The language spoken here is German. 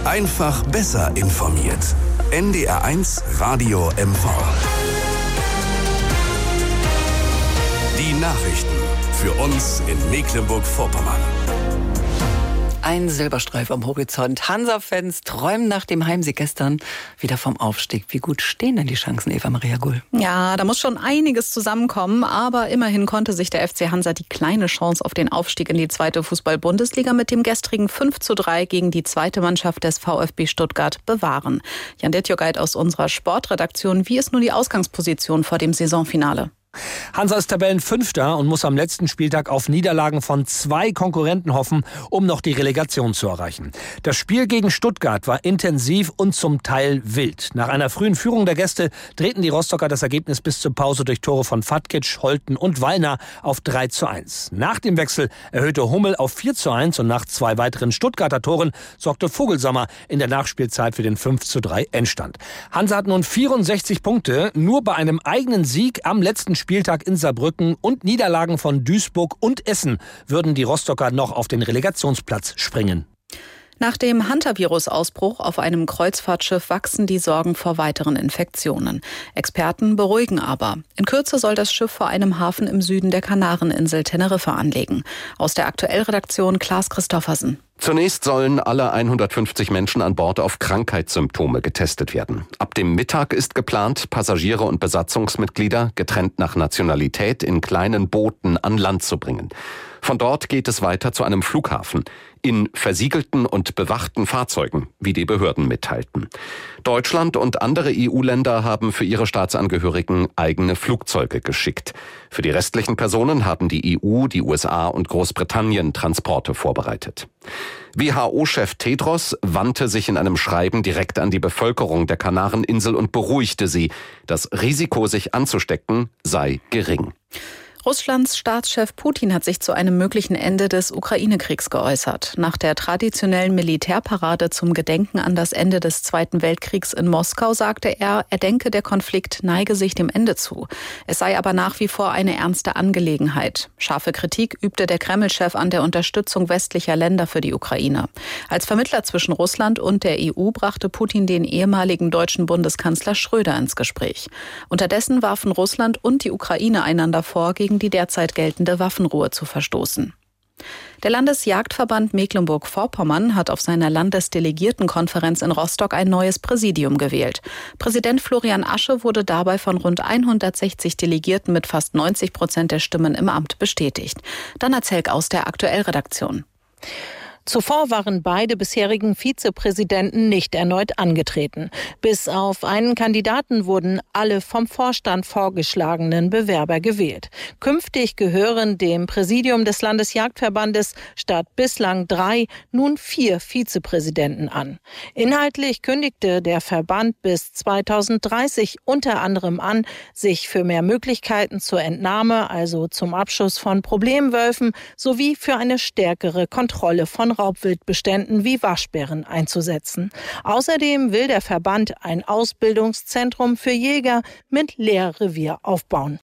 Einfach besser informiert. NDR1 Radio MV. Die Nachrichten für uns in Mecklenburg-Vorpommern. Ein Silberstreif am Horizont. Hansa-Fans träumen nach dem Heimsieg gestern wieder vom Aufstieg. Wie gut stehen denn die Chancen, Eva-Maria Gull? Ja, da muss schon einiges zusammenkommen. Aber immerhin konnte sich der FC Hansa die kleine Chance auf den Aufstieg in die zweite Fußball-Bundesliga mit dem gestrigen 5:3 gegen die zweite Mannschaft des VfB Stuttgart bewahren. Jan Detjogait aus unserer Sportredaktion. Wie ist nun die Ausgangsposition vor dem Saisonfinale? Hansa ist Tabellenfünfter und muss am letzten Spieltag auf Niederlagen von 2 Konkurrenten hoffen, um noch die Relegation zu erreichen. Das Spiel gegen Stuttgart war intensiv und zum Teil wild. Nach einer frühen Führung der Gäste drehten die Rostocker das Ergebnis bis zur Pause durch Tore von Fatkic, Holten und Wallner auf 3:1. Nach dem Wechsel erhöhte Hummel auf 4:1 und nach 2 weiteren Stuttgarter Toren sorgte Vogelsammer in der Nachspielzeit für den 5:3 Endstand. Hansa hat nun 64 Punkte, nur bei einem eigenen Sieg am letzten Spieltag in Saarbrücken und Niederlagen von Duisburg und Essen würden die Rostocker noch auf den Relegationsplatz springen. Nach dem Hantavirus-Ausbruch auf einem Kreuzfahrtschiff wachsen die Sorgen vor weiteren Infektionen. Experten beruhigen aber. In Kürze soll das Schiff vor einem Hafen im Süden der Kanareninsel Teneriffa anlegen. Aus der Aktuellredaktion Klaas Christoffersen. Zunächst sollen alle 150 Menschen an Bord auf Krankheitssymptome getestet werden. Ab dem Mittag ist geplant, Passagiere und Besatzungsmitglieder getrennt nach Nationalität in kleinen Booten an Land zu bringen. Von dort geht es weiter zu einem Flughafen in versiegelten und bewachten Fahrzeugen, wie die Behörden mitteilten. Deutschland und andere EU-Länder haben für ihre Staatsangehörigen eigene Flugzeuge geschickt. Für die restlichen Personen haben die EU, die USA und Großbritannien Transporte vorbereitet. WHO-Chef Tedros wandte sich in einem Schreiben direkt an die Bevölkerung der Kanareninsel und beruhigte sie. Das Risiko, sich anzustecken, sei gering. Russlands Staatschef Putin hat sich zu einem möglichen Ende des Ukraine-Kriegs geäußert. Nach der traditionellen Militärparade zum Gedenken an das Ende des Zweiten Weltkriegs in Moskau sagte er denke, der Konflikt neige sich dem Ende zu. Es sei aber nach wie vor eine ernste Angelegenheit. Scharfe Kritik übte der Kreml-Chef an der Unterstützung westlicher Länder für die Ukraine. Als Vermittler zwischen Russland und der EU brachte Putin den ehemaligen deutschen Bundeskanzler Schröder ins Gespräch. Unterdessen warfen Russland und die Ukraine einander vor, gegen die derzeit geltende Waffenruhe zu verstoßen. Der Landesjagdverband Mecklenburg-Vorpommern hat auf seiner Landesdelegiertenkonferenz in Rostock ein neues Präsidium gewählt. Präsident Florian Asche wurde dabei von rund 160 Delegierten mit fast 90% der Stimmen im Amt bestätigt. Dana Zelk aus der Aktuellredaktion. Zuvor waren beide bisherigen Vizepräsidenten nicht erneut angetreten. Bis auf einen Kandidaten wurden alle vom Vorstand vorgeschlagenen Bewerber gewählt. Künftig gehören dem Präsidium des Landesjagdverbandes statt bislang 3 nun 4 Vizepräsidenten an. Inhaltlich kündigte der Verband bis 2030 unter anderem an, sich für mehr Möglichkeiten zur Entnahme, also zum Abschuss von Problemwölfen, sowie für eine stärkere Kontrolle von Raubwildbeständen wie Waschbären einzusetzen. Außerdem will der Verband ein Ausbildungszentrum für Jäger mit Lehrrevier aufbauen.